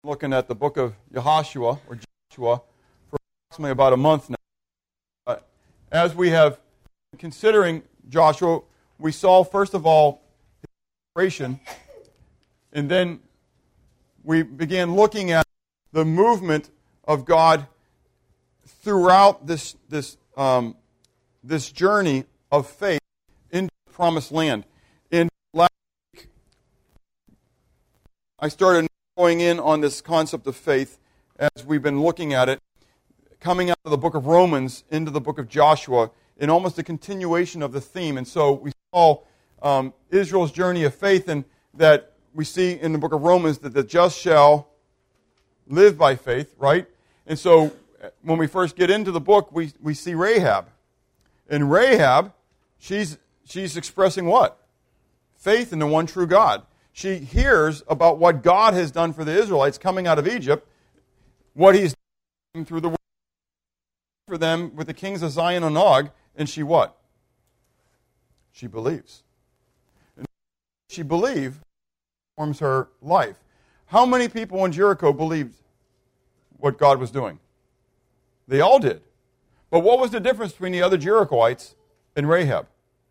looking at the book of Yehoshua, or Joshua, for approximately about a month now. As we have been considering Joshua, we saw, first of all, his preparation, and then we began looking at the movement of God throughout this journey of faith into the promised land. In last week, I started going in on this concept of faith as we've been looking at it, coming out of the book of Romans into the book of Joshua, in almost a continuation of the theme. And so we saw Israel's journey of faith, and that we see in the book of Romans that the just shall live by faith, right? And so when we first get into the book, we see Rahab. And Rahab, she's expressing what? Faith in the one true God. She hears about what God has done for the Israelites coming out of Egypt, what he's done through the world for them with the kings of Zion and Og, and she what? She believes. And she believes forms her life. How many people in Jericho believed what God was doing? They all did. But what was the difference between the other Jerichoites and Rahab?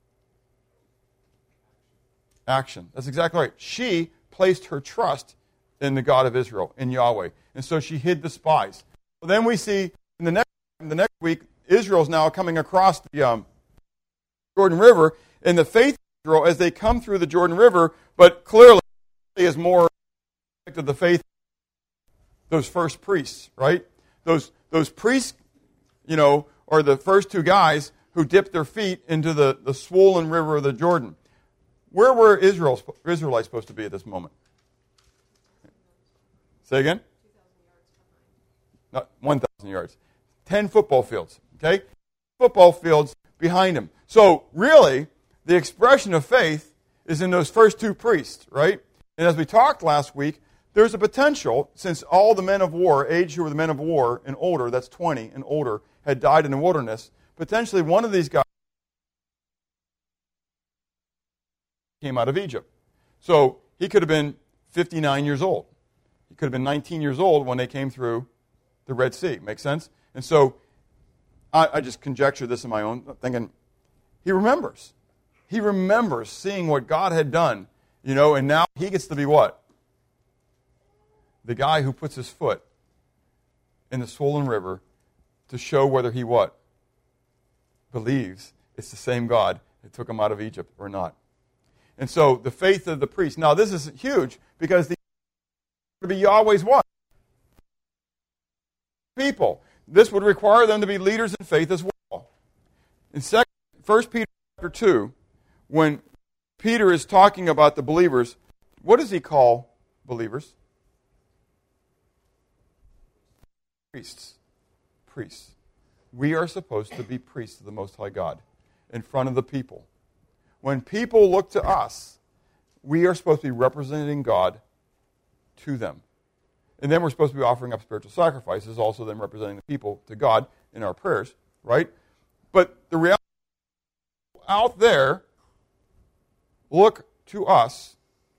Action. That's exactly right. She placed her trust in the God of Israel, in Yahweh. And so she hid the spies. Well, then we see in the next week, Israel's now coming across the Jordan River, and the faith of Israel as they come through the Jordan River, but clearly is more of the faith of those first priests, right? Those priests, are the first two guys who dipped their feet into the swollen river of the Jordan. Where were Israelites supposed to be at this moment? Say again? 2,000 yards behind. Not 1,000 yards. 10 football fields. Okay? Football fields behind them. So, really, the expression of faith is in those first two priests, right? And as we talked last week, there's a potential, since all the men of war, age who were the men of war and older, that's 20 and older, had died in the wilderness, potentially one of these guys came out of Egypt. So he could have been 59 years old. He could have been 19 years old when they came through the Red Sea. Make sense? And so I just conjecture this in my own thinking, he remembers. He remembers seeing what God had done, and now he gets to be what? The guy who puts his foot in the swollen river to show whether he what? Believes it's the same God that took him out of Egypt or not. And so the faith of the priest. Now this is huge because the to be Yahweh's what? People. This would require them to be leaders in faith as well. In 1 Peter chapter 2, when Peter is talking about the believers, what does he call believers? Priests. Priests. We are supposed to be priests of the Most High God in front of the people. When people look to us, we are supposed to be representing God to them. And then we're supposed to be offering up spiritual sacrifices, also then representing the people to God in our prayers, right? But the reality out there, look to us.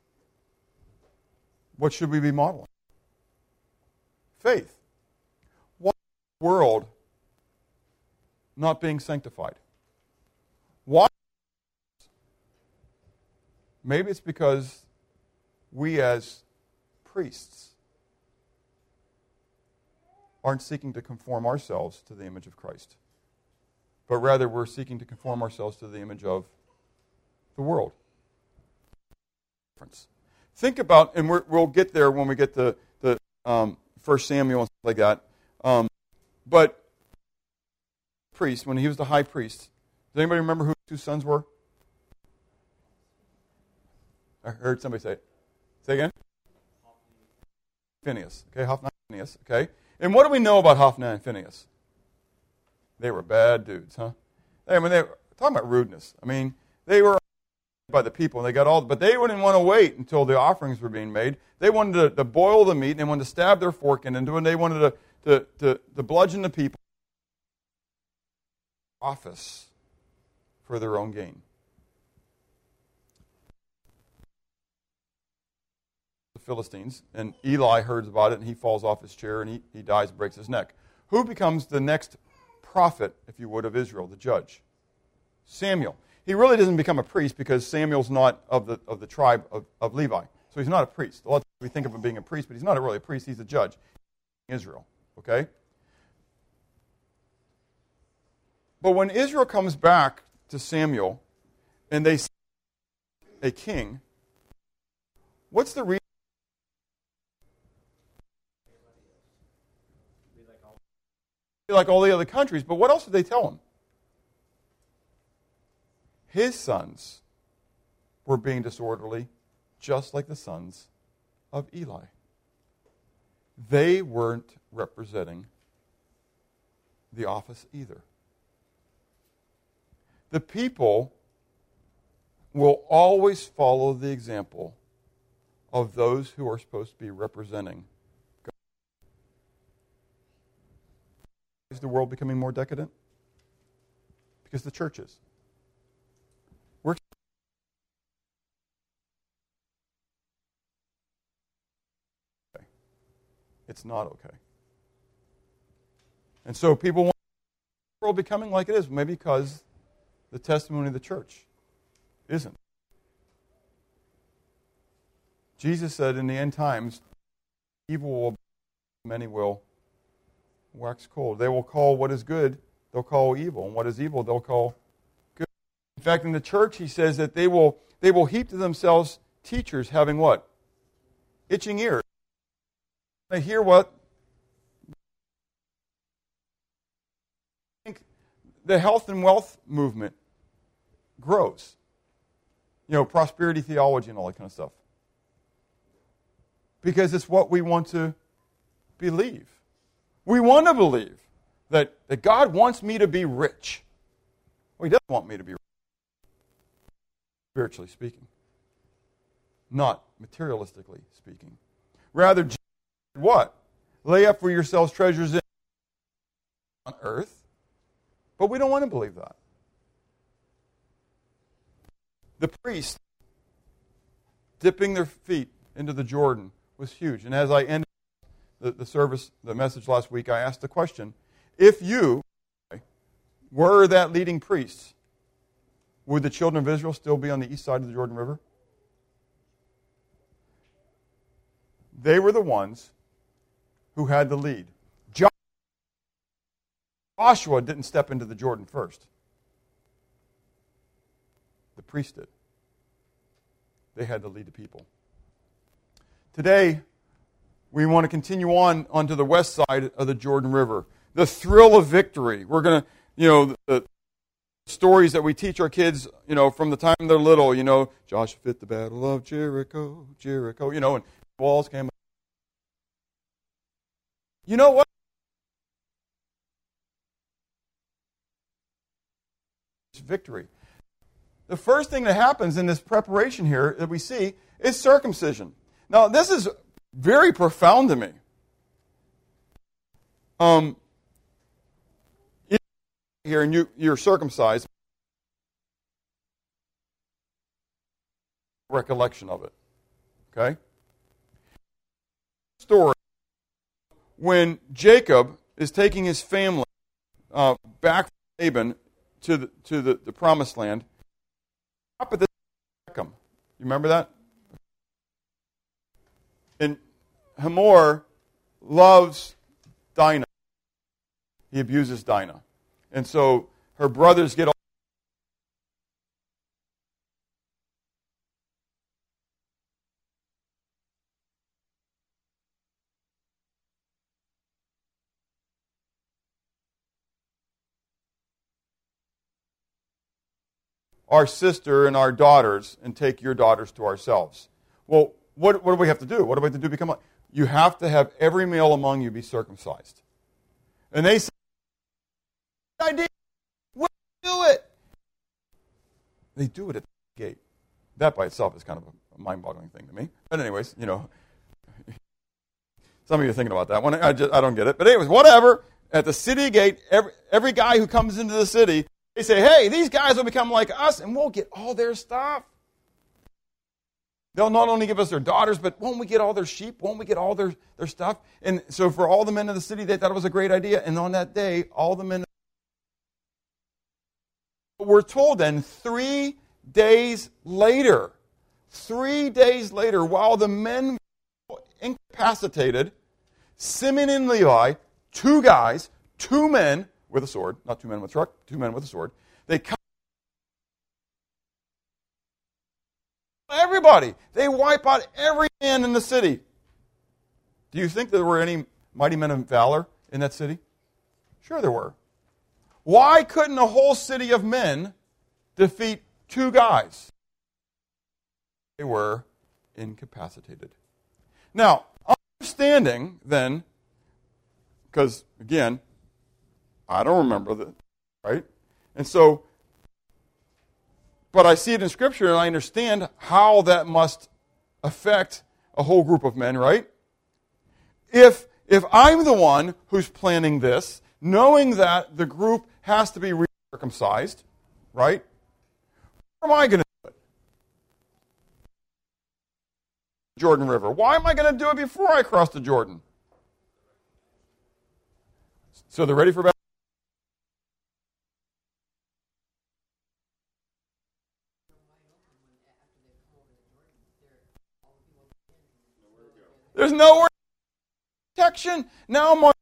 What should we be modeling? Faith. Why is the world not being sanctified? Why? Maybe it's because we as priests aren't seeking to conform ourselves to the image of Christ, but rather we're seeking to conform ourselves to the image of the world. Think about, and we'll get there when we get to the 1 Samuel and stuff like that, but priest, when he was the high priest, does anybody remember who his two sons were? I heard somebody say it. Say again? Phinehas. Okay, Hophni and Phinehas. Okay. And what do we know about Hophni and Phinehas? They were bad dudes, huh? They were talking about rudeness. They were by the people, and they got all, but they wouldn't want to wait until the offerings were being made. They wanted to boil the meat, and they wanted to stab their fork into it, and they wanted to bludgeon the people. Office for their own gain. Philistines, and Eli hears about it, and he falls off his chair, and he dies and breaks his neck. Who becomes the next prophet, if you would, of Israel, the judge? Samuel. He really doesn't become a priest because Samuel's not of the tribe of Levi. So he's not a priest. A lot of times we think of him being a priest, but he's not really a priest. He's a judge in Israel. Okay? But when Israel comes back to Samuel and they see a king, what's the reason? Be like all the other countries, but what else did they tell him? His sons were being disorderly, just like the sons of Eli. They weren't representing the office either. The people will always follow the example of those who are supposed to be representing God. Is the world becoming more decadent? Because the church is. It's not okay. And so people want the world becoming like it is, maybe because the testimony of the church isn't. Jesus said in the end times, evil will, many will wax cold. They will call what is good, they'll call evil. And what is evil, they'll call good. In fact, in the church, he says that they will heap to themselves teachers having what? Itching ears. They hear what? I think the health and wealth movement grows. You know, prosperity theology and all that kind of stuff. Because it's what we want to believe. We want to believe that God wants me to be rich. Well, He doesn't want me to be rich, spiritually speaking. Not materialistically speaking. Rather, what? Lay up for yourselves treasures on earth. But we don't want to believe that. The priests dipping their feet into the Jordan was huge. And as I ended the service, the message last week, I asked the question, if you were that leading priest, would the children of Israel still be on the east side of the Jordan River? They were the ones who had the lead. Joshua didn't step into the Jordan first. The priest did. They had to lead the people. Today, we want to continue on onto the west side of the Jordan River. The thrill of victory. We're going to, the stories that we teach our kids, from the time they're little, Joshua fit the battle of Jericho, and walls came up. You know what? Victory. The first thing that happens in this preparation here that we see is circumcision. Now, this is very profound to me. Here, and you're circumcised. Recollection of it. Okay? Story. When Jacob is taking his family back from Laban to the promised land, up at the Shechem. You remember that? And Hamor loves Dinah. He abuses Dinah. And so her brothers get all our sister and our daughters and take your daughters to ourselves. Well, what do we have to do? What do we have to do to become? You have to have every male among you be circumcised. And they say, idea, we'll do it. They do it at the gate. That by itself is kind of a mind-boggling thing to me. But anyways, some of you are thinking about that one. I don't get it. But anyways, whatever. At the city gate, every guy who comes into the city, they say, hey, these guys will become like us, and we'll get all their stuff. They'll not only give us their daughters, but won't we get all their sheep? Won't we get all their stuff? And so for all the men of the city, they thought it was a great idea. And on that day, all the men... We're told then 3 days later, while the men were incapacitated, Simeon and Levi, two men with a sword, not two men with a truck, two men with a sword, they come. Everybody. They wipe out every man in the city. Do you think there were any mighty men of valor in that city? Sure there were. Why couldn't a whole city of men defeat two guys? They were incapacitated. Now, understanding then, because again, I don't remember that, right? And so, but I see it in Scripture and I understand how that must affect a whole group of men, right? If I'm the one who's planning this, knowing that the group has to be circumcised, right? Where am I going to do it? Jordan River. Why am I going to do it before I cross the Jordan? So they're ready for baptism. There's nowhere protection. Now I'm on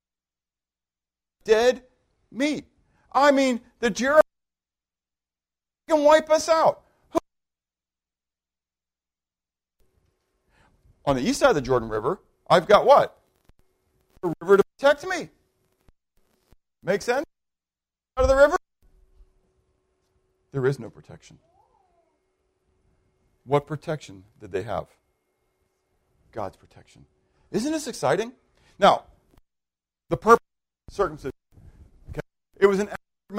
dead meat. I mean, the Jericho can wipe us out. On the east side of the Jordan River, I've got what? A river to protect me. Make sense? Out of the river? There is no protection. What protection did they have? God's protection. Isn't this exciting? Now, the purpose of circumcision, okay, it was an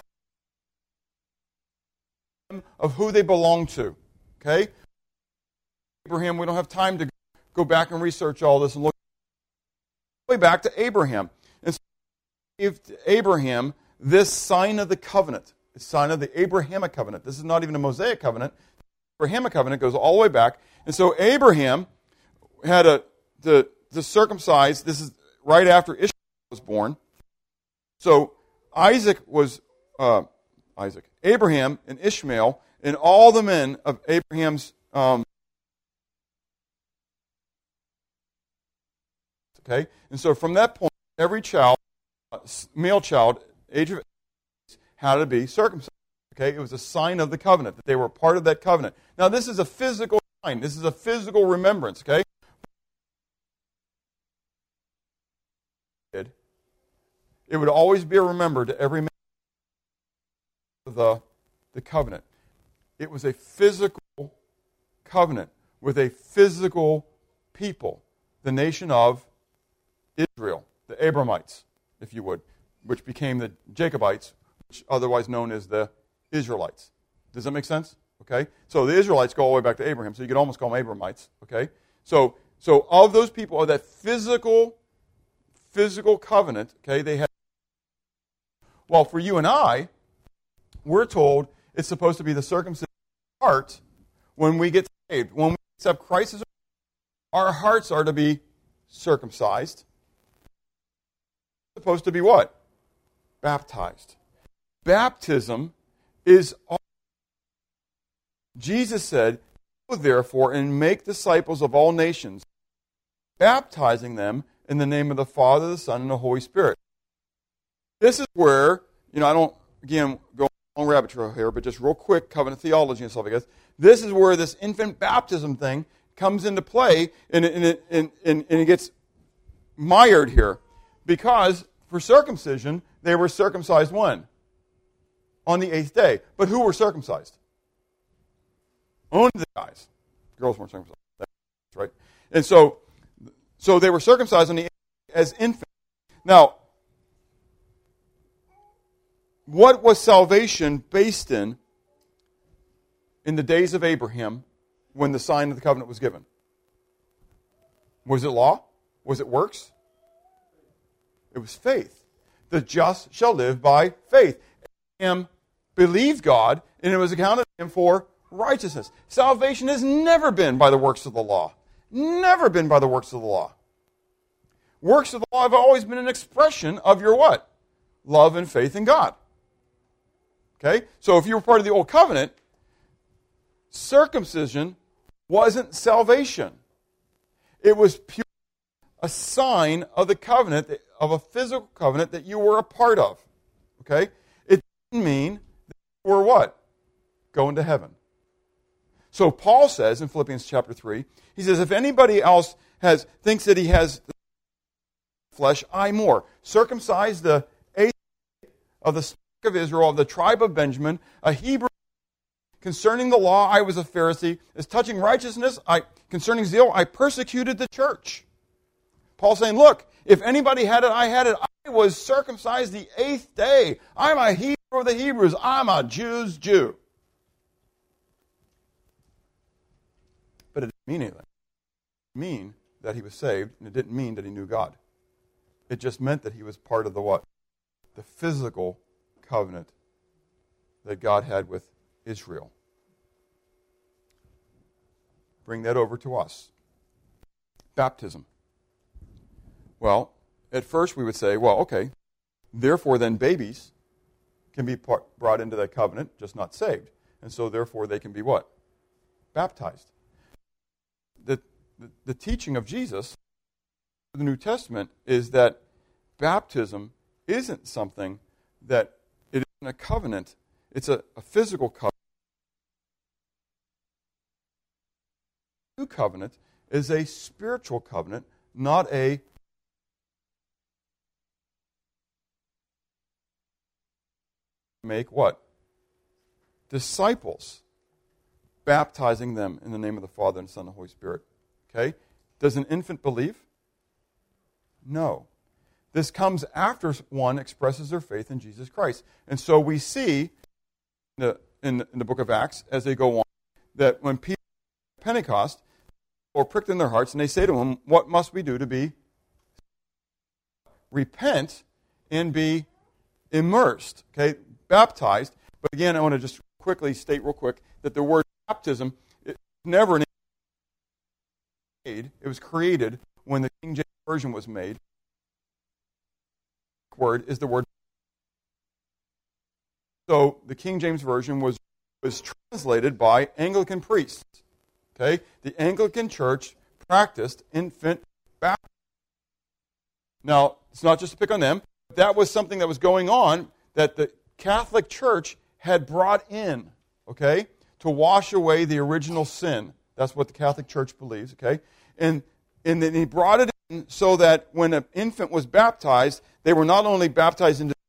of who they belonged to. Okay? Abraham, we don't have time to go back and research all this and look way back to Abraham. And so he gave to Abraham this sign of the covenant, the sign of the Abrahamic covenant. This is not even a Mosaic covenant. The Abrahamic covenant goes all the way back. And so Abraham had to circumcise. This is right after Ishmael was born. So Abraham and Ishmael and all the men of Abraham's okay, and so from that point, every child, male child, age of 8, had to be circumcised. Okay, it was a sign of the covenant that they were part of that covenant. Now, this is a physical sign. This is a physical remembrance. Okay. It would always be remembered to every man of the covenant. It was a physical covenant with a physical people, the nation of Israel, the Abramites, if you would, which became the Jacobites, which otherwise known as the Israelites. Does that make sense? Okay? So the Israelites go all the way back to Abraham, so you could almost call them Abramites. Okay? So of those people, of that physical covenant, okay, they had. Well, for you and I, we're told it's supposed to be the circumcision of the heart when we get saved. When we accept Christ as our hearts are to be circumcised. It's supposed to be what? Baptized. Baptism is all. Jesus said, "Go therefore and make disciples of all nations, baptizing them in the name of the Father, the Son, and the Holy Spirit." This is where, I don't, again, go on rabbit trail here, but just real quick, covenant theology and stuff like this. This is where this infant baptism thing comes into play, and it gets mired here. Because for circumcision, they were circumcised when? On the 8th day. But who were circumcised? Only the guys. Girls weren't circumcised. That's right. And so they were circumcised on the 8th day as infants. Now, what was salvation based in the days of Abraham when the sign of the covenant was given? Was it law? Was it works? It was faith. The just shall live by faith. Abraham believed God, and it was accounted to him for righteousness. Salvation has never been by the works of the law. Never been by the works of the law. Works of the law have always been an expression of your what? Love and faith in God. Okay? So if you were part of the Old Covenant, circumcision wasn't salvation. It was pure a sign of the covenant, of a physical covenant that you were a part of. Okay? It didn't mean that you were what? Going to heaven. So Paul says in Philippians chapter 3, he says, if anybody else thinks that he has flesh, I more. Circumcised the eighth of the stock of Israel, of the tribe of Benjamin, a Hebrew. Concerning the law, I was a Pharisee. As touching righteousness, concerning zeal, I persecuted the church. Paul's saying, look, if anybody had it, I had it. I was circumcised the eighth day. I'm a Hebrew of the Hebrews. I'm a Jew's Jew. But it didn't mean anything. It didn't mean that he was saved, and it didn't mean that he knew God. It just meant that he was part of the what? The physical covenant that God had with Israel. Bring that over to us. Baptism. Well, at first we would say, well, okay, therefore then babies can be brought into that covenant, just not saved. And so therefore they can be what? Baptized. The teaching of Jesus, the New Testament, is that baptism isn't something that it isn't a covenant. It's a physical covenant. The new covenant is a spiritual covenant, not a make what? Disciples, baptizing them in the name of the Father and Son and the Holy Spirit. Okay? Does an infant believe? No. This comes after one expresses their faith in Jesus Christ. And so we see in the book of Acts, as they go on, that when people at Pentecost are pricked in their hearts, and they say to them, what must we do to be? Repent and be immersed. Okay? Baptized. But again, I want to just quickly state real quick that the word baptism is never an it was created when the King James Version was made. The word is the word. So the King James Version was translated by Anglican priests. Okay? The Anglican Church practiced infant baptism. Now, it's not just to pick on them. That was something that was going on that the Catholic Church had brought in, okay, to wash away the original sin. That's what the Catholic Church believes, okay? And then he brought it in so that when an infant was baptized, they were not only baptized into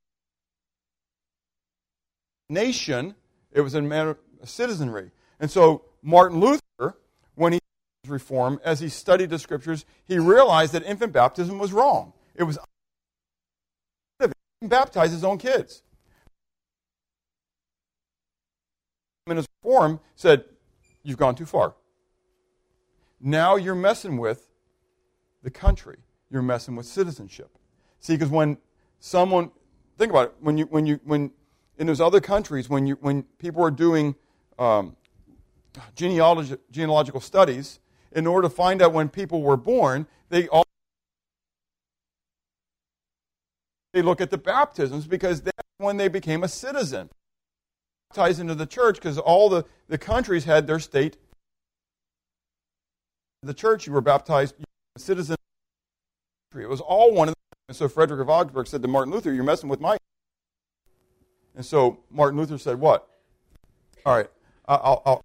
the nation, it was a matter of citizenry. And so Martin Luther, when he was Reformed, as he studied the Scriptures, he realized that infant baptism was wrong. It was he didn't baptize his own kids. In his Reform, said, you've gone too far. Now you're messing with the country. You're messing with citizenship. See, because when someone, think about it, when in those other countries, when people are doing genealogical studies, in order to find out when people were born, they look at the baptisms because that's when they became a citizen. Baptized into the church because all the countries had their state. The church, you were baptized, you were a citizen of the country. It was all one of them. And so Frederick of Augsburg said to Martin Luther, you're messing with my. And so Martin Luther said, what? All right, I'll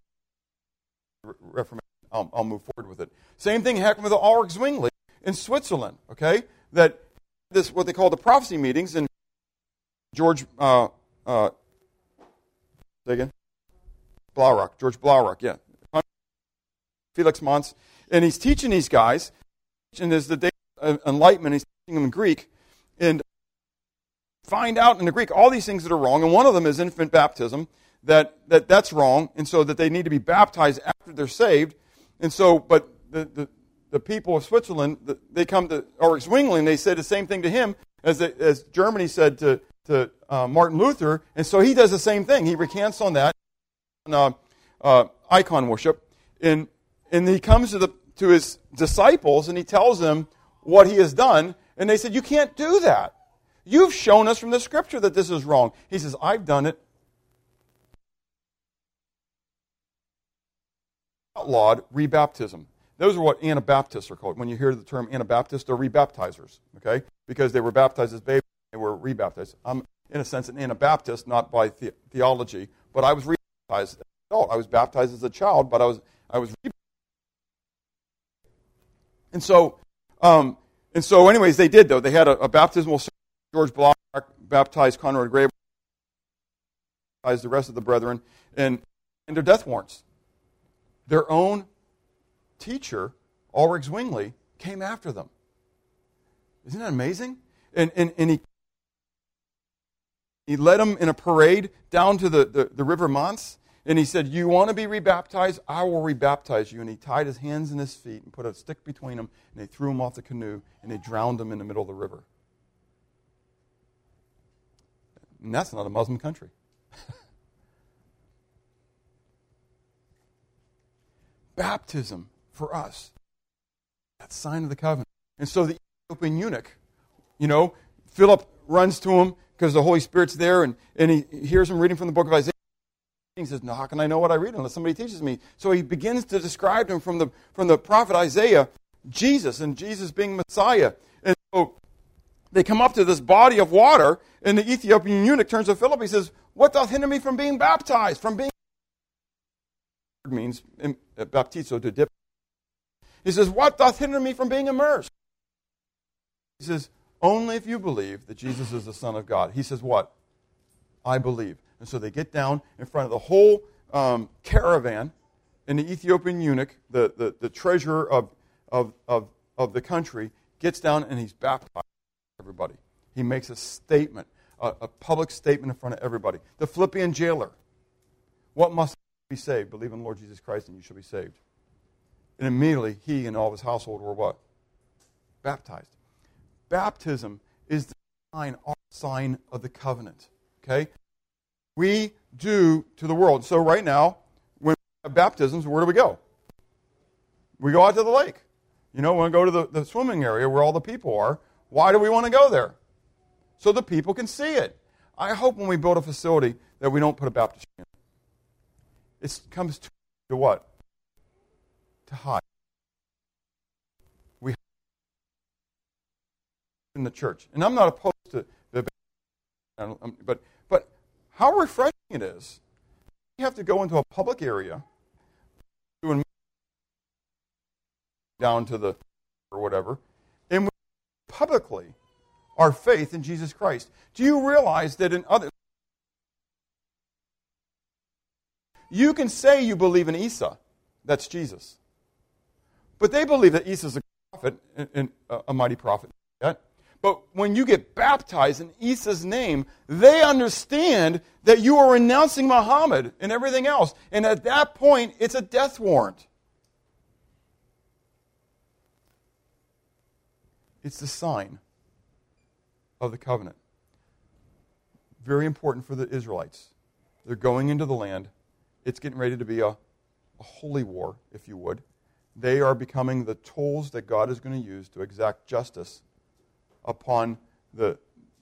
move forward with it. Same thing happened with the Ulrich Zwingli in Switzerland, okay? That this, what they call the prophecy meetings, and George, say again? George Blaurock, yeah. Felix Mons. And he's teaching these guys, and there's the day of enlightenment, he's teaching them in Greek, and find out in the Greek all these things that are wrong, and one of them is infant baptism, that's wrong, and so that they need to be baptized after they're saved. And so, but the people of Switzerland, they come to Ulrich Zwingli, and they said the same thing to him as Germany said to Martin Luther, and so he does the same thing. He recants on that. icon worship. And he comes to his disciples and he tells them what he has done. And they said, you can't do that. You've shown us from the Scripture that this is wrong. He says, I've done it. Outlawed rebaptism. Those are what Anabaptists are called. When you hear the term Anabaptist, they're rebaptizers, okay? Because they were baptized as babies, they were rebaptized. I'm, in a sense, an Anabaptist, not by theology, but I was rebaptized as an adult. I was baptized as a child, but I was rebaptized. And so, anyways, they did, though. They had a baptismal ceremony. George Block baptized Conrad Gray, baptized the rest of the brethren, and their death warrants. Their own teacher, Ulrich Zwingli, came after them. Isn't that amazing? And he led them in a parade down to the River Mons, and he said, you want to be rebaptized? I will rebaptize you. And he tied his hands and his feet and put a stick between them, and they threw him off the canoe, and they drowned him in the middle of the river. And that's not a Muslim country. Baptism for us, that sign of the covenant. And so the Ethiopian eunuch, Philip runs to him because the Holy Spirit's there, and he hears him reading from the book of Isaiah. He says, no, how can I know what I read unless somebody teaches me? So he begins to describe to him from the prophet Isaiah, Jesus, and Jesus being Messiah. And so they come up to this body of water, and the Ethiopian eunuch turns to Philip. He says, what doth hinder me from being baptized, from being means baptizo, to dip. He says, what doth hinder me from being immersed? He says, only if you believe that Jesus is the Son of God. He says, what? I believe. And so they get down in front of the whole caravan, and the Ethiopian eunuch, the treasurer of the country, gets down and he's baptized everybody. He makes a statement, a public statement in front of everybody. The Philippian jailer, what must be saved? Believe in the Lord Jesus Christ and you shall be saved. And immediately he and all of his household were what? Baptized. Baptism is the sign of the covenant. Okay? We do to the world. So right now, when we have baptisms, where do we go? We go out to the lake. We want to go to the swimming area where all the people are. Why do we want to go there? So the people can see it. I hope when we build a facility that we don't put a baptistry in. It comes to what? To hide. We hide in the church. And I'm not opposed to the but how refreshing it is. You have to go into a public area, down to the or whatever, and we publicly our faith in Jesus Christ. Do you realize that in other you can say you believe in Isa, that's Jesus. But they believe that Isa is a prophet, and a mighty prophet. But when you get baptized in Isa's name, they understand that you are renouncing Muhammad and everything else. And at that point, it's a death warrant. It's the sign of the covenant. Very important for the Israelites. They're going into the land. It's getting ready to be a holy war, if you would. They are becoming the tools that God is going to use to exact justice upon the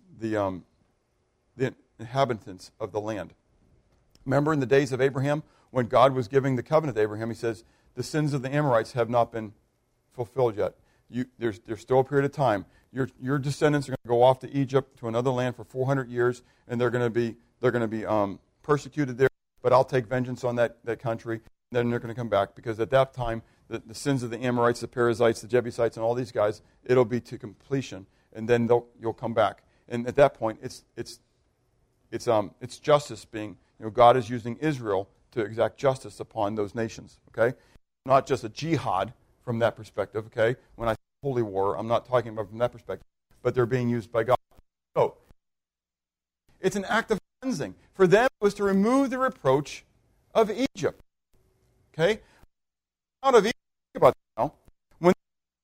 inhabitants of the land. Remember in the days of Abraham, when God was giving the covenant to Abraham, he says, the sins of the Amorites have not been fulfilled yet. There's still a period of time. Your descendants are going to go off to Egypt, to another land for 400 years, and they're going to be persecuted there. But I'll take vengeance on that country. Then they're going to come back, because at that time, the sins of the Amorites, the Perizzites, the Jebusites, and all these guys, it'll be to completion, and then you'll come back. And at that point, it's justice being. God is using Israel to exact justice upon those nations. Okay, not just a jihad from that perspective. Okay, when I say holy war, I'm not talking about from that perspective, but they're being used by God. So it's an act of cleansing. For them, it was to remove the reproach of Egypt. Okay? Out of Egypt, think about that now. When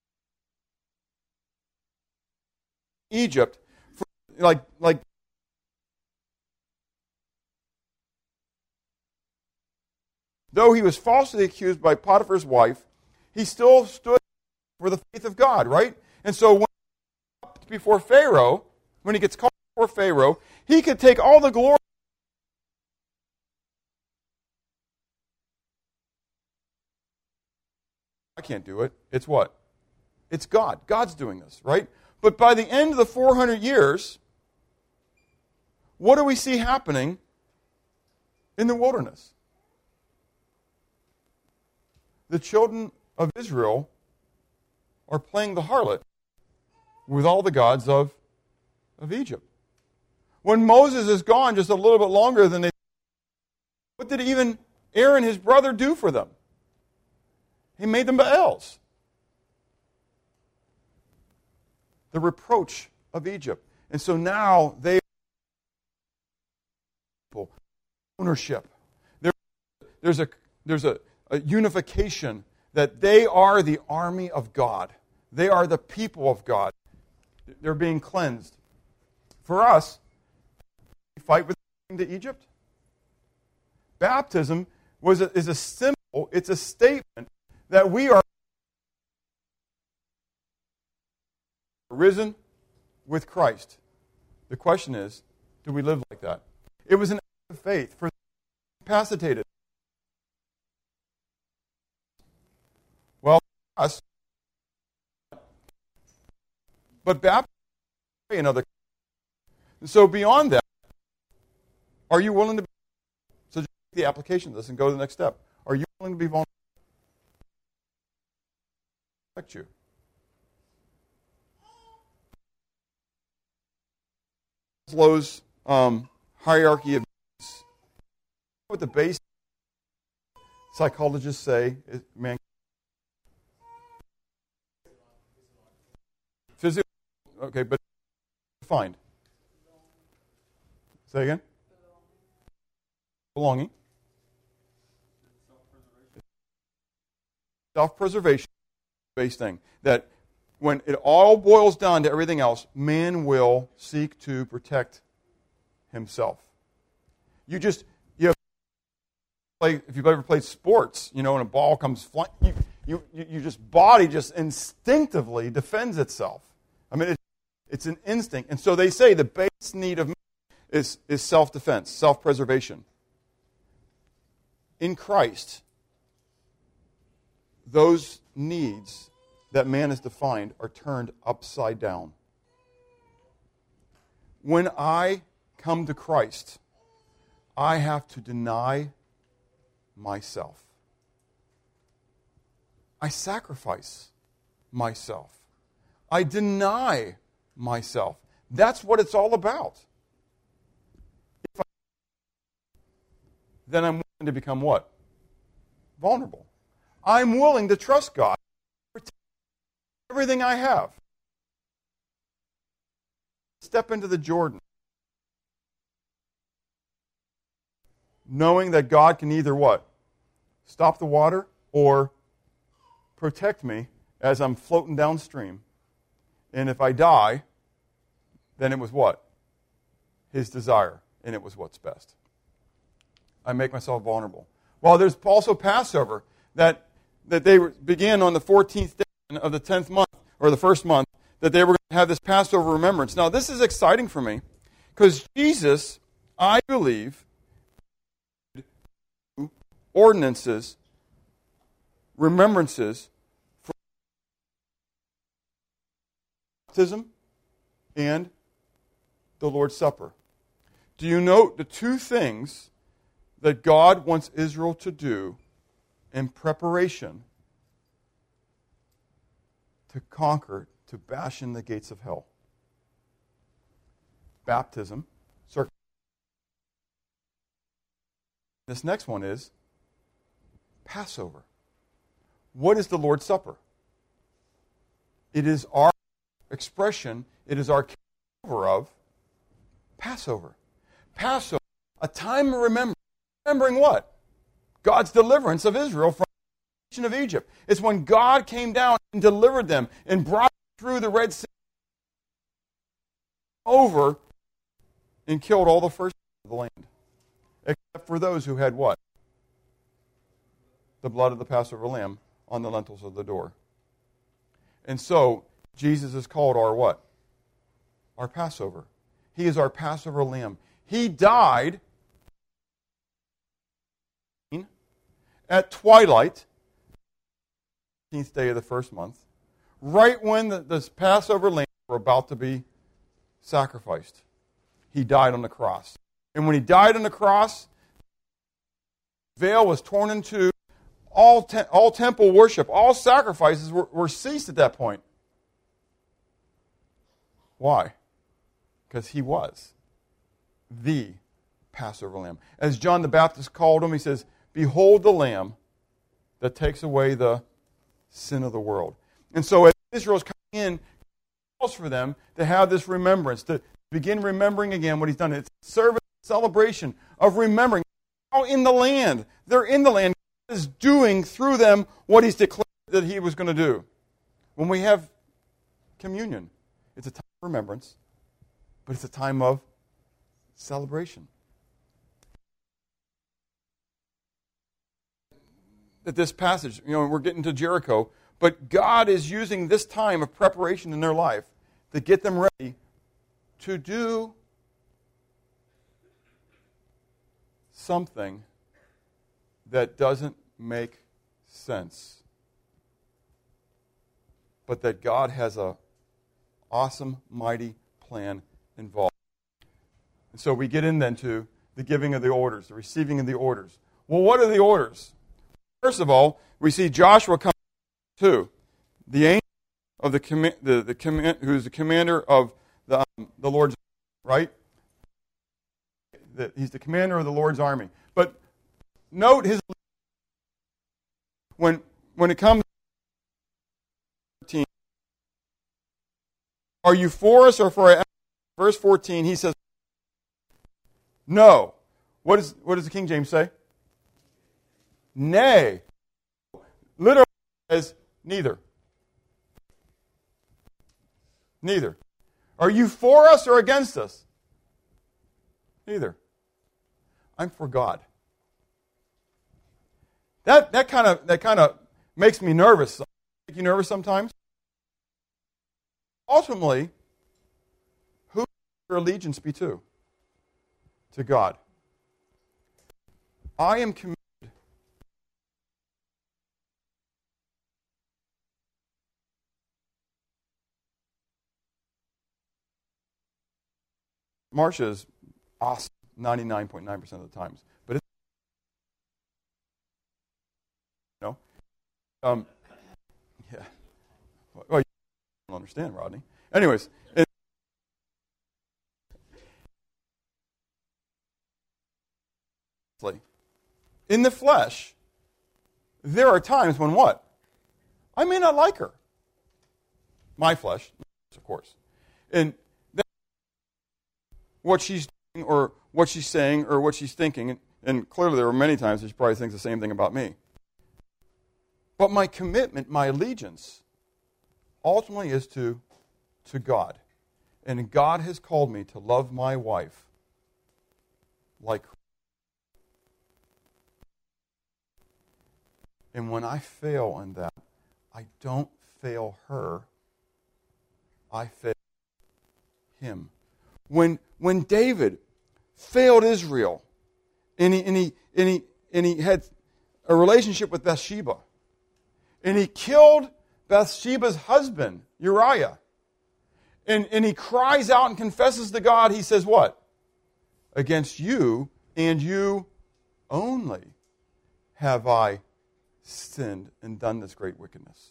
Egypt, like Though he was falsely accused by Potiphar's wife, he still stood for the faith of God, right? And so when before Pharaoh, when he gets called before Pharaoh, he could take all the glory. I can't do it. It's what? It's God. God's doing this, right? But by the end of the 400 years, what do we see happening in the wilderness? The children of Israel are playing the harlot with all the gods of Egypt. When Moses is gone just a little bit longer than they, what did even Aaron, his brother, do for them? He made them Baals. The reproach of Egypt. And so now they are ownership. There's a unification that they are the army of God. They are the people of God. They're being cleansed. For us, we fight with to Egypt. Baptism is a symbol, it's a statement that we are risen with Christ. The question is, do we live like that? It was an act of faith for incapacitated. Well, us, but baptism is another. So beyond that, are you willing to be, so just take the application of this and go to the next step. Are you willing to be vulnerable? Affect you. Maslow's hierarchy of needs. What the base psychologists say is man. Physical. Okay, but defined. Say again. Belonging. Self-preservation. Based thing that when it all boils down to everything else, man will seek to protect himself. If you've ever played sports, and a ball comes flying, you just body just instinctively defends itself. I mean, it's an instinct, and so they say the base need of man is self-defense, self-preservation. In Christ, those needs that man has defined are turned upside down. When I come to Christ, I have to deny myself. I sacrifice myself. I deny myself. That's what it's all about. Then I'm willing to become what? Vulnerable. I'm willing to trust God. Everything I have. Step into the Jordan. Knowing that God can either what? Stop the water or protect me as I'm floating downstream. And if I die, then it was what? His desire. And it was what's best. I make myself vulnerable. Well, there's also Passover that they began on the 14th day of the 10th month, or the first month, that they were going to have this Passover remembrance. Now, this is exciting for me, because Jesus, I believe, ordinances, remembrances for baptism and the Lord's Supper. Do you note the two things that God wants Israel to do in preparation to conquer, to bash in the gates of hell? Baptism. This next one is Passover. What is the Lord's Supper? It is our expression, it is our carryover of Passover. Passover, a time of remembering what? God's deliverance of Israel from the nation of Egypt. It's when God came down and delivered them and brought them through the Red Sea over and killed all the first of the land. Except for those who had what? the blood of the Passover lamb on the lintels of the door. And so, Jesus is called our what? Our Passover. He is our Passover lamb. He died at twilight, 15th day of the first month, right when the Passover lamb were about to be sacrificed. He died on the cross. And when he died on the cross, the veil was torn in two. All temple worship, all sacrifices were ceased at that point. Why? Because he was the Passover lamb. As John the Baptist called him, he says, "Behold the Lamb that takes away the sin of the world." And so as Israel's coming in, it calls for them to have this remembrance, to begin remembering again what he's done. It's a service, celebration of remembering. Now in the land, they're in the land. God is doing through them what he's declared that he was going to do. When we have communion, it's a time of remembrance, but it's a time of celebration. At this passage, we're getting to Jericho, but God is using this time of preparation in their life to get them ready to do something that doesn't make sense, but that God has an awesome, mighty plan involved. And so we get in then to the giving of the orders, the receiving of the orders. Well, what are the orders? First of all, we see Joshua come to the angel of who's the commander of the Lord's army, right? He's the commander of the Lord's army. But note his when it comes to 13, are you for us or for us? Verse 14, he says, no. What does the King James say? Nay. Literally says neither. Neither. Are you for us or against us? Neither. I'm for God. That kind of makes me nervous. Make you nervous sometimes? Ultimately, who should your allegiance be to? To God. I am committed. Marcia is awesome 99.9% of the times. But it's, yeah. Well, you don't understand, Rodney. Anyways. In the flesh, there are times when what? I may not like her. My flesh, of course. And what she's doing or what she's saying or what she's thinking, and clearly there are many times that she probably thinks the same thing about me. But my commitment, my allegiance, ultimately is to God. And God has called me to love my wife like her. And when I fail in that, I don't fail her, I fail him. When David failed Israel, and he had a relationship with Bathsheba, and he killed Bathsheba's husband, Uriah, and he cries out and confesses to God, he says what? Against you and you only have I sinned and done this great wickedness.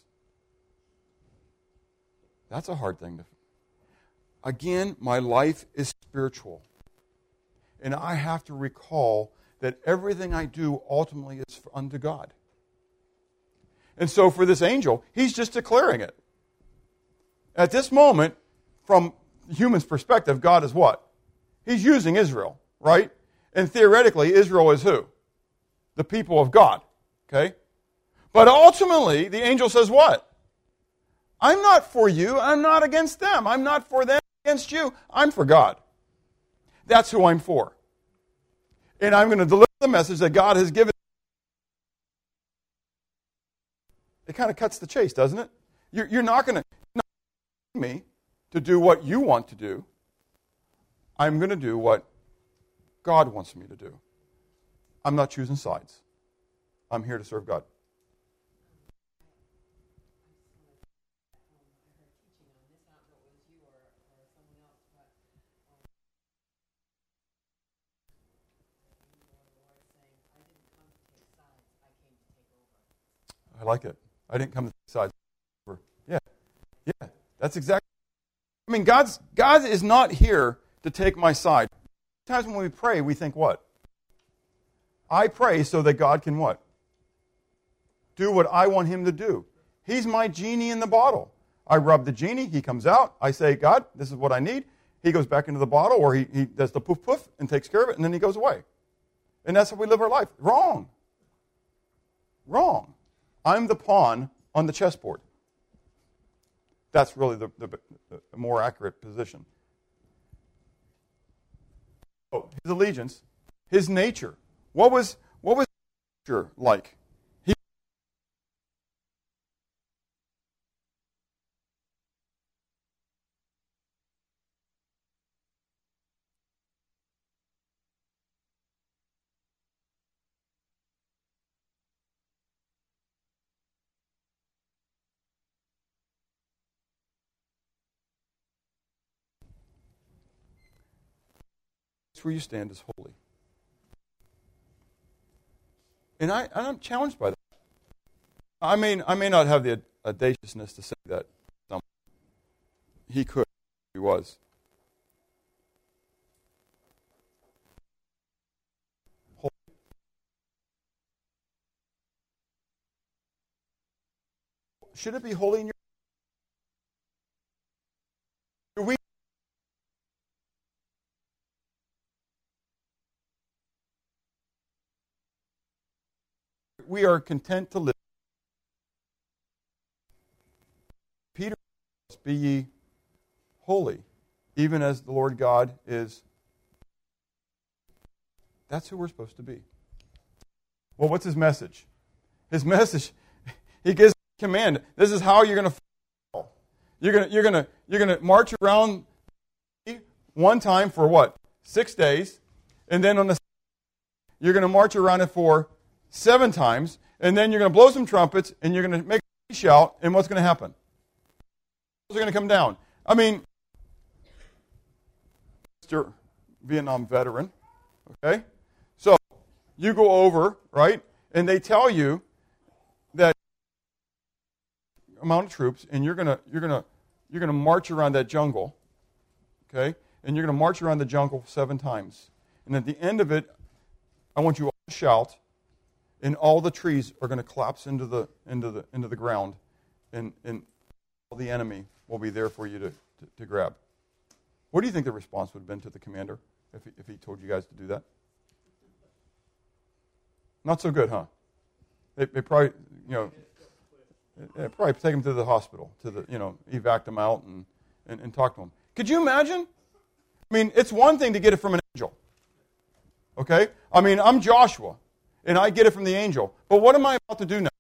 That's a hard thing to. Again, my life is spiritual. And I have to recall that everything I do ultimately is unto God. And so for this angel, he's just declaring it. At this moment, from the human's perspective, God is what? He's using Israel, right? And theoretically, Israel is who? The people of God, okay? But ultimately, the angel says what? I'm not for you. I'm not against them. I'm not for them against you. I'm for God. That's who I'm for. And I'm going to deliver the message that God has given. it kind of cuts the chase, doesn't it? You're not going to me to do what you want to do. I'm going to do what God wants me to do. I'm not choosing sides. I'm here to serve God. I like it. I didn't come to take sides. Yeah, that's exactly. I mean, God is not here to take my side. Sometimes when we pray, we think what? I pray so that God can what? Do what I want him to do. He's my genie in the bottle. I rub the genie, he comes out. I say, God, this is what I need. He goes back into the bottle, or he does the poof poof and takes care of it, and then he goes away. And that's how we live our life. Wrong. I'm the pawn on the chessboard. That's really the more accurate position. Oh, his allegiance, his nature. What was his nature like? Where you stand is holy. And I'm challenged by that. I may not have the audaciousness to say that. He could. He was. Holy. Should it be holy in your we are content to live. Peter says, be ye holy, even as the Lord God is. That's who we're supposed to be. Well, what's his message? His message, he gives a command. This is how you're going to fall. You're going to march around one time for what? 6 days, and then on the you're going to march around it for 7 times, and then you're going to blow some trumpets, and you're going to make a shout, and what's going to happen? Those are going to come down. I mean, Mr. Vietnam veteran, okay? So, you go over, right, and they tell you that amount of troops, and you're going to march around that jungle, okay? And you're going to march around the jungle 7 times. And at the end of it, I want you all to shout, and all the trees are going to collapse into the ground, and all the enemy will be there for you to grab. What do you think the response would have been to the commander if he told you guys to do that? Not so good, huh? They probably, probably take him to the hospital, evac them out and talk to him. Could you imagine? I mean, it's one thing to get it from an angel. Okay? I mean, I'm Joshua, and I get it from the angel. But what am I about to do now?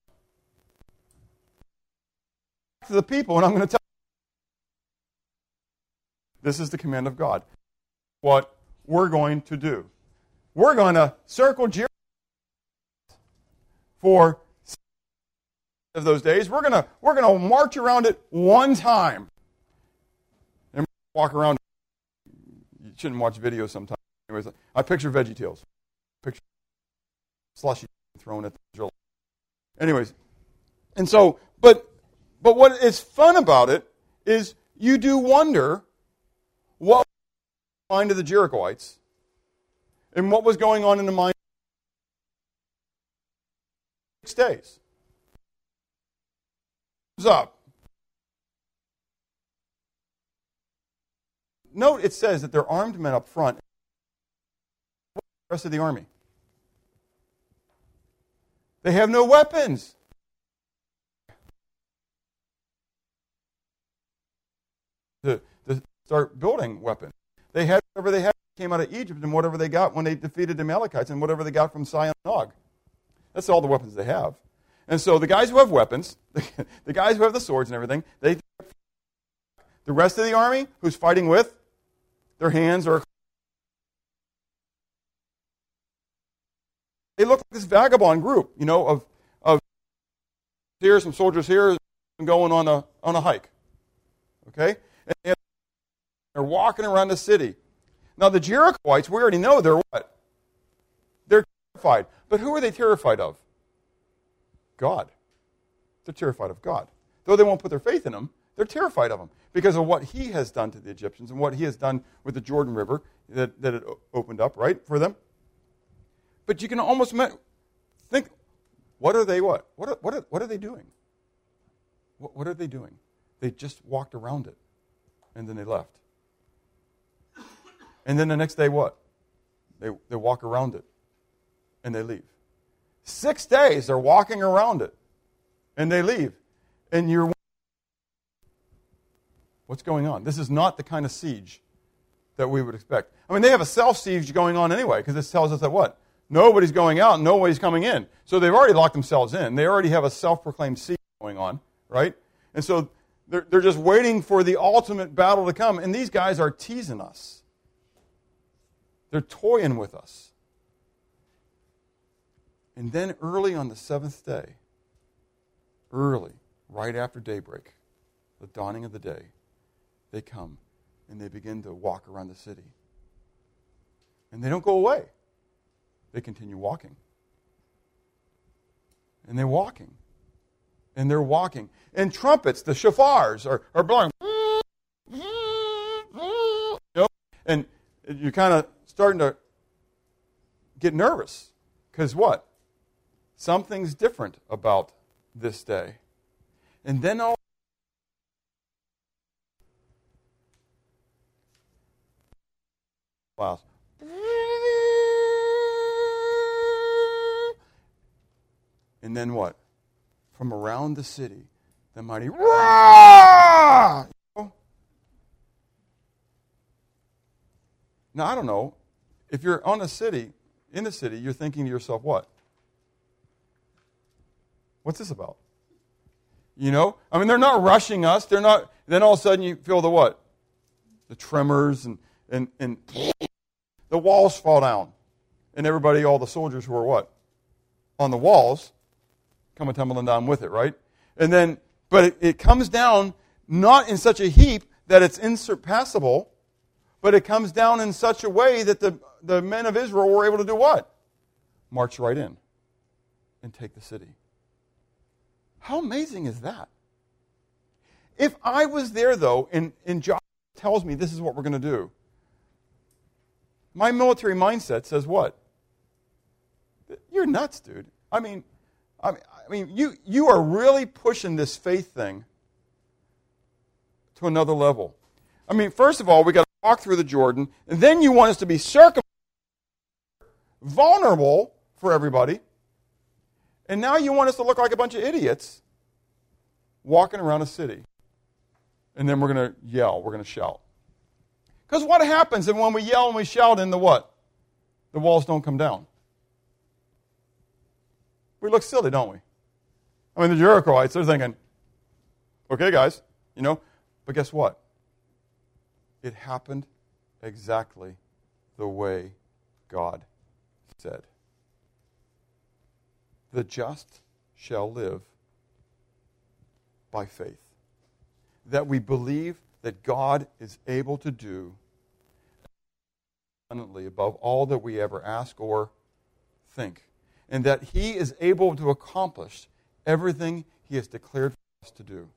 To the people, and I'm going to tell them, this is the command of God. What we're going to do. We're going to circle Jericho for 6 of those days. We're going to march around it 1 time. And walk around. You shouldn't watch videos sometimes. Anyways, I picture VeggieTales. Picture slushy thrown at the Israelites. Anyways, and so, but what is fun about it is you do wonder what was in the mind of the Jerichoites and what was going on in the mind of 6 days. What's up? Note it says that they're armed men up front. What's the rest of the army? They have no weapons. To start building weapons. They had whatever they had came out of Egypt and whatever they got when they defeated the Amalekites and whatever they got from Sihon and Og. That's all the weapons they have. And so the guys who have weapons, the guys who have the swords and everything, the rest of the army who's fighting with their hands or they look like this vagabond group, of here, some soldiers here, and going on a hike. Okay? And they're walking around the city. Now the Jerichoites, we already know they're what? They're terrified. But who are they terrified of? God. They're terrified of God. Though they won't put their faith in him, they're terrified of him because of what he has done to the Egyptians and what he has done with the Jordan River that it opened up, right, for them. But you can almost think, what are they what? What are they doing? What are they doing? They just walked around it, and then they left. And then the next day, what? They walk around it, and they leave. 6 days, they're walking around it, and they leave. And you're wondering, what's going on? This is not the kind of siege that we would expect. I mean, they have a self-siege going on anyway, because this tells us that what? Nobody's going out, and nobody's coming in. So they've already locked themselves in. They already have a self-proclaimed siege going on, right? And so they're just waiting for the ultimate battle to come, and these guys are teasing us. They're toying with us. And then early on the seventh day, early, right after daybreak, the dawning of the day, they come and they begin to walk around the city. And they don't go away. They continue walking. And they're walking. And they're walking. And trumpets, the shofars, are blowing. And you're kind of starting to get nervous. Because what? Something's different about this day. And then all wow. And then what? From around the city, the mighty roar! Now, I don't know. If you're in the city, you're thinking to yourself, what? What's this about? I mean, they're not rushing us. They're not. Then all of a sudden you feel the what? The tremors and the walls fall down. And everybody, all the soldiers who are what? On the walls, come tumbling down with it, right? And then, but it comes down not in such a heap that it's insurpassable, but it comes down in such a way that the men of Israel were able to do what? March right in and take the city. How amazing is that? If I was there, though, and Joshua tells me this is what we're going to do, my military mindset says what? You're nuts, dude. I mean, you are really pushing this faith thing to another level. I mean, first of all, we got to walk through the Jordan, and then you want us to be circumcised, vulnerable for everybody, and now you want us to look like a bunch of idiots walking around a city. And then we're going to yell, we're going to shout. Because what happens when we yell and we shout and the what? The walls don't come down. We look silly, don't we? I mean, the Jerichoites, they're thinking, okay, guys, but guess what? It happened exactly the way God said. The just shall live by faith. That we believe that God is able to do abundantly above all that we ever ask or think. And that He is able to accomplish everything He has declared for us to do.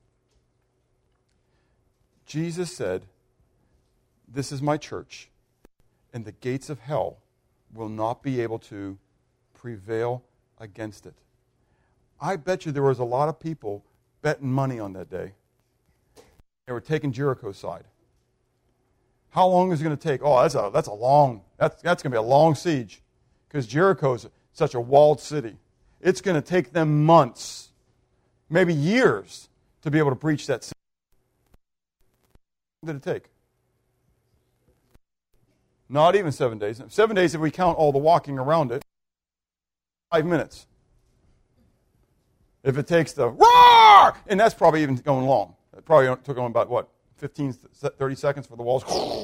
Jesus said, "This is my church, and the gates of hell will not be able to prevail against it." I bet you there was a lot of people betting money on that day. They were taking Jericho's side. How long is it going to take? Oh, that's going to be a long siege, because Jericho's such a walled city. It's going to take them months, maybe years, to be able to breach that city. What did it take? Not even 7 days. 7 days if we count all the walking around it. 5 minutes. If it takes the roar, and that's probably even going long. It probably took them about, 15, 30 seconds for the walls.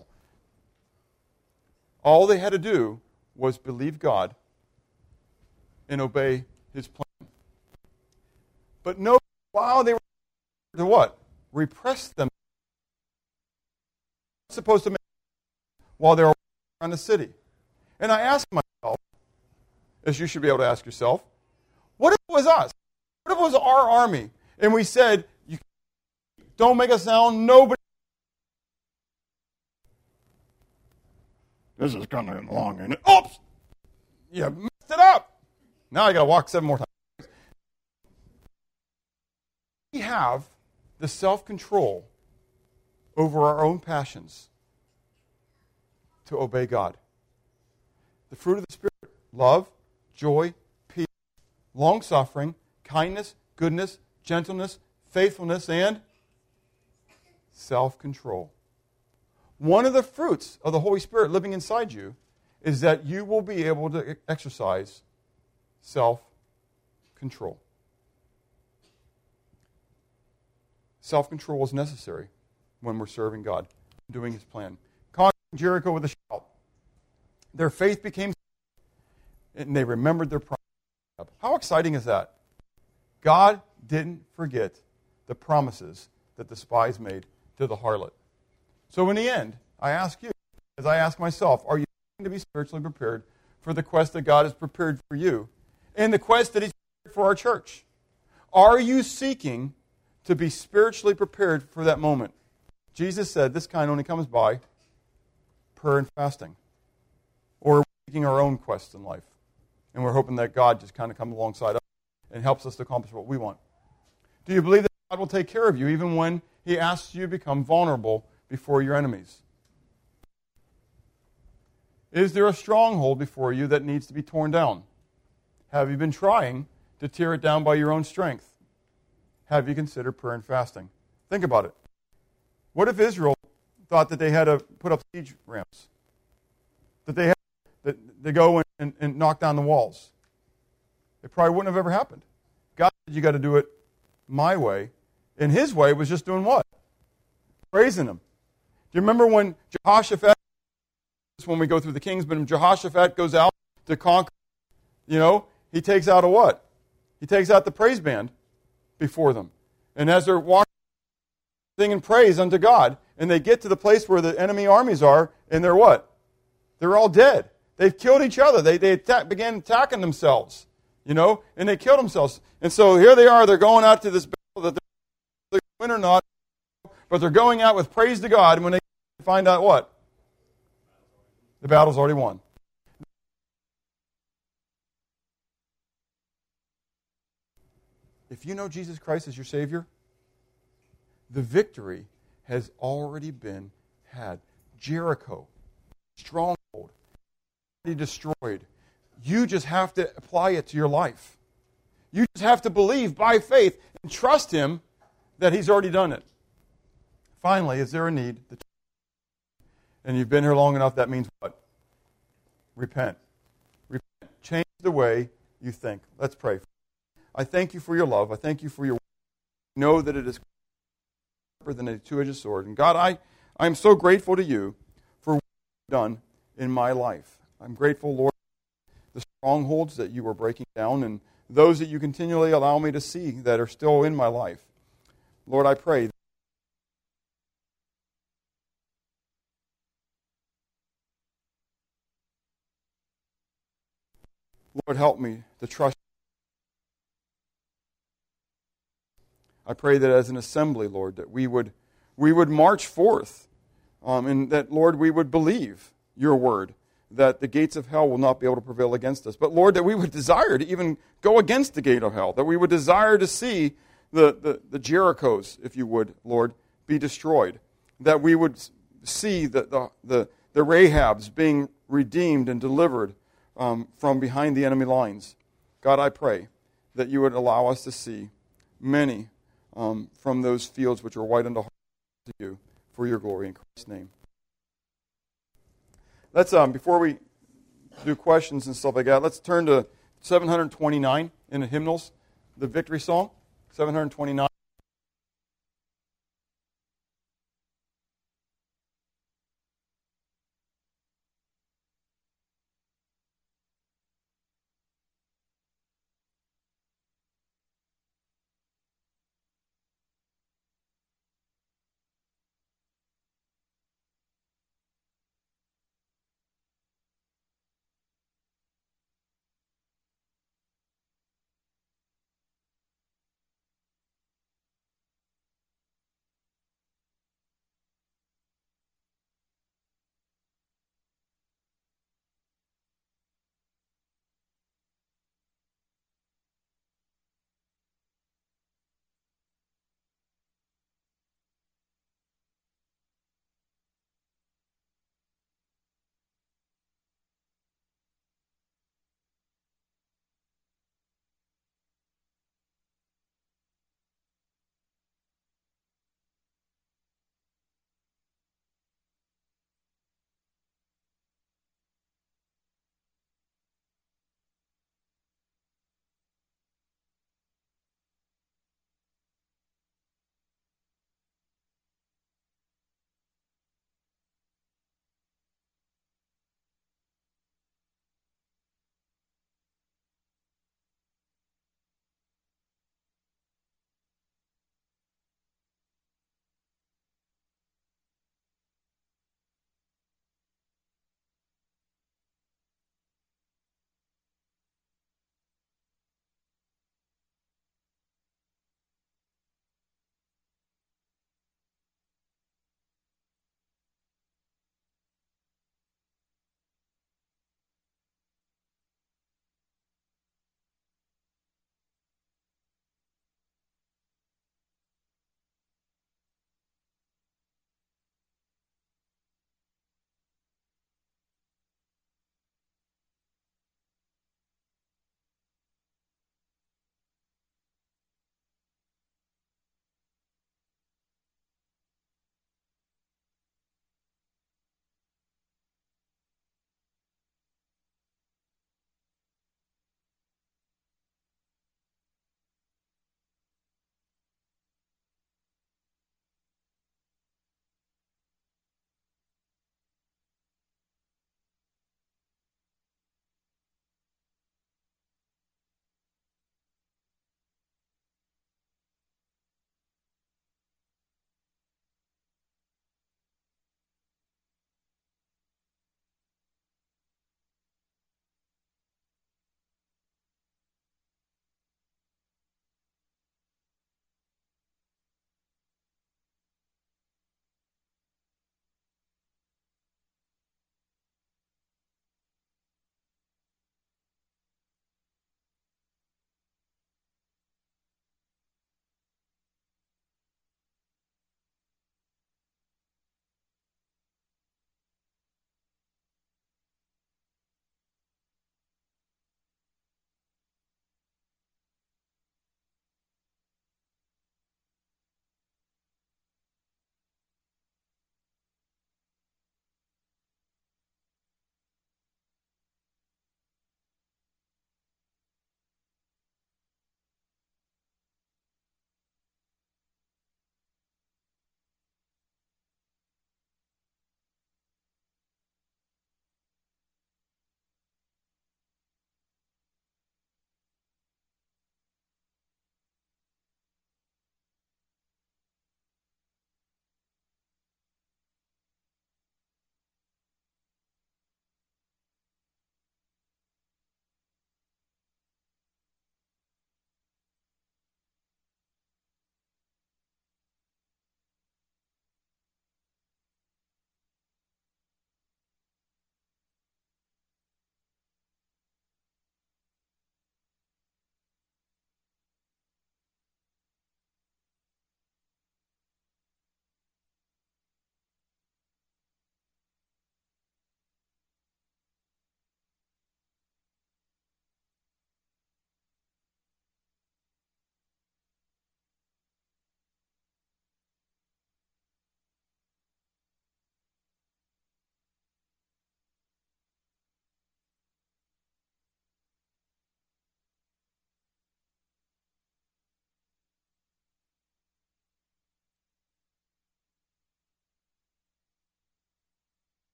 All they had to do was believe God and obey his plan. But no, while they were to what? Repress them. Supposed to make while they were around the city. And I asked myself, as you should be able to ask yourself, what if it was us? What if it was our army? And we said, you don't make a sound, nobody. This is kind of long, isn't it? Oops! You messed it up. Now I got to walk 7 more times. We have the self-control over our own passions to obey God. The fruit of the Spirit: love, joy, peace, long-suffering, kindness, goodness, gentleness, faithfulness, and self-control. One of the fruits of the Holy Spirit living inside you is that you will be able to exercise self-control. Self-control is necessary when we're serving God, doing his plan. Conquering Jericho with a shout. Their faith became, and they remembered their promise. How exciting is that? God didn't forget the promises that the spies made to the harlot. So in the end, I ask you, as I ask myself, are you going to be spiritually prepared for the quest that God has prepared for you and the quest that he's prepared for our church? Are you seeking to be spiritually prepared for that moment? Jesus said this kind only comes by prayer and fasting. Or we're seeking our own quest in life. And we're hoping that God just kind of comes alongside us and helps us to accomplish what we want. Do you believe that God will take care of you even when he asks you to become vulnerable before your enemies? Is there a stronghold before you that needs to be torn down? Have you been trying to tear it down by your own strength? Have you considered prayer and fasting? Think about it. What if Israel thought that they had to put up siege ramps? That they had to go and knock down the walls? It probably wouldn't have ever happened. God said, you got to do it my way. And his way was just doing what? Praising him. Do you remember when Jehoshaphat, when we go through the kings, but when Jehoshaphat goes out to conquer, he takes out a what? He takes out the praise band before them. And as they're walking, singing praise unto God, and they get to the place where the enemy armies are, and they're what? They're all dead. They've killed each other. They began attacking themselves, and they killed themselves. And so here they are. They're going out to this battle that they're win or not, but they're going out with praise to God. And when they find out what? The battle's already won. If you know Jesus Christ as your Savior, the victory has already been had. Jericho, stronghold, already destroyed. You just have to apply it to your life. You just have to believe by faith and trust him that he's already done it. Finally, is there a need? And you've been here long enough, that means what? Repent. Repent. Change the way you think. Let's pray. I thank you for your love. I thank you for your word. Know that it is sharper than a two-edged sword. And God, I'm so grateful to you for what you've done in my life. I'm grateful, Lord, for the strongholds that you are breaking down and those that you continually allow me to see that are still in my life. Lord, I pray. Lord, help me to trust. I pray that as an assembly, Lord, that we would march forth, and that, Lord, we would believe your word, that the gates of hell will not be able to prevail against us. But, Lord, that we would desire to even go against the gate of hell, that we would desire to see the Jerichos, if you would, Lord, be destroyed, that we would see the Rahabs being redeemed and delivered from behind the enemy lines. God, I pray that you would allow us to see many from those fields which are white unto heart to you for your glory in Christ's name. Let's before we do questions and stuff like that, let's turn to 729 in the hymnals. the victory song, 729.